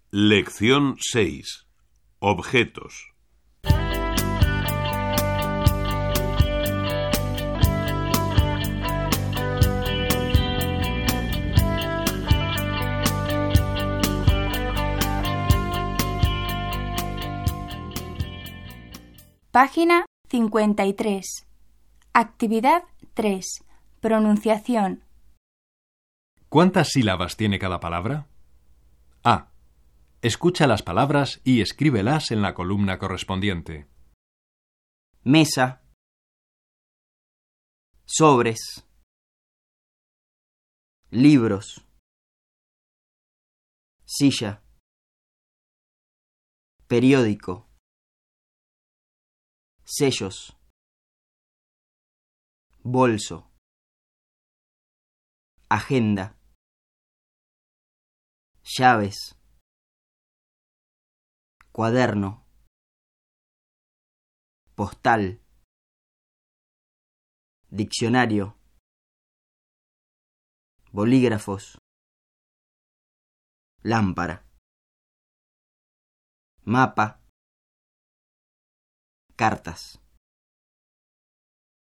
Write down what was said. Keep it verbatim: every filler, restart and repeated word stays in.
Lección seis. Objetos. Página cincuenta y tres. Actividad tres. Pronunciación. ¿Cuántas sílabas tiene cada palabra? A. Escucha las palabras y escríbelas en la columna correspondiente. Mesa, sobres, libros, silla, periódico, sellos, bolso, agenda, llaves, cuaderno, postal, diccionario, bolígrafos, lámpara, mapa, cartas.